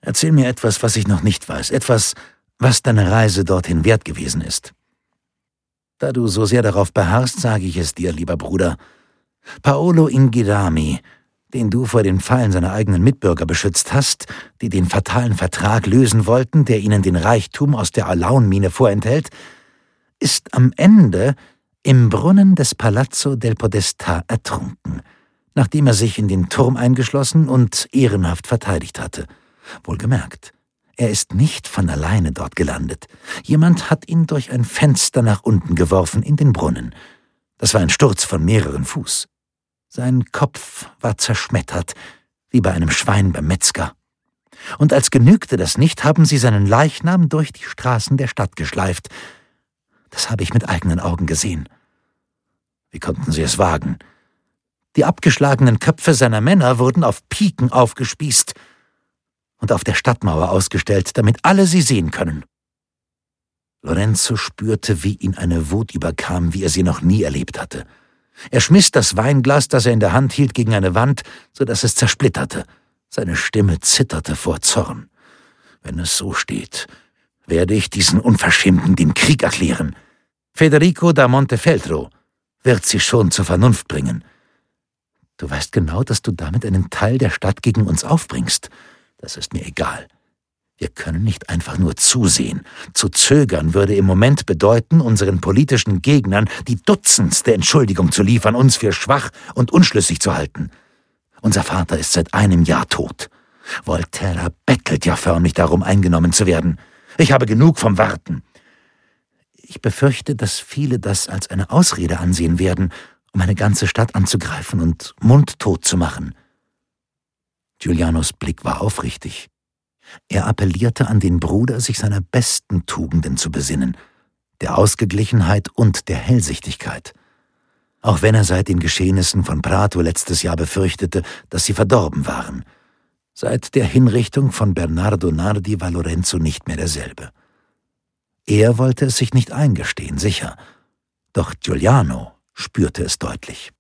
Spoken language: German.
Erzähl mir etwas, was ich noch nicht weiß, etwas, was deine Reise dorthin wert gewesen ist. Da du so sehr darauf beharrst, sage ich es dir, lieber Bruder. Paolo Inghirami, den du vor den Fallen seiner eigenen Mitbürger beschützt hast, die den fatalen Vertrag lösen wollten, der ihnen den Reichtum aus der Alaun-Mine vorenthält, ist am Ende im Brunnen des Palazzo del Podestà ertrunken, nachdem er sich in den Turm eingeschlossen und ehrenhaft verteidigt hatte. Wohlgemerkt, er ist nicht von alleine dort gelandet. Jemand hat ihn durch ein Fenster nach unten geworfen in den Brunnen. Das war ein Sturz von mehreren Fuß. Sein Kopf war zerschmettert, wie bei einem Schwein beim Metzger. Und als genügte das nicht, haben sie seinen Leichnam durch die Straßen der Stadt geschleift. Das habe ich mit eigenen Augen gesehen. Wie konnten sie es wagen? Die abgeschlagenen Köpfe seiner Männer wurden auf Piken aufgespießt und auf der Stadtmauer ausgestellt, damit alle sie sehen können. Lorenzo spürte, wie ihn eine Wut überkam, wie er sie noch nie erlebt hatte. Er schmiss das Weinglas, das er in der Hand hielt, gegen eine Wand, so dass es zersplitterte. Seine Stimme zitterte vor Zorn. Wenn es so steht, werde ich diesen Unverschämten den Krieg erklären. Federico da Montefeltro wird sie schon zur Vernunft bringen. Du weißt genau, dass du damit einen Teil der Stadt gegen uns aufbringst. Das ist mir egal. Wir können nicht einfach nur zusehen. Zu zögern würde im Moment bedeuten, unseren politischen Gegnern die dutzendste Entschuldigung zu liefern, uns für schwach und unschlüssig zu halten. Unser Vater ist seit einem Jahr tot. Volterra bettelt ja förmlich darum, eingenommen zu werden. Ich habe genug vom Warten. Ich befürchte, dass viele das als eine Ausrede ansehen werden, um eine ganze Stadt anzugreifen und mundtot zu machen. Giulianos Blick war aufrichtig. Er appellierte an den Bruder, sich seiner besten Tugenden zu besinnen, der Ausgeglichenheit und der Hellsichtigkeit. Auch wenn er seit den Geschehnissen von Prato letztes Jahr befürchtete, dass sie verdorben waren. Seit der Hinrichtung von Bernardo Nardi war Lorenzo nicht mehr derselbe. Er wollte es sich nicht eingestehen, sicher, doch Giuliano spürte es deutlich.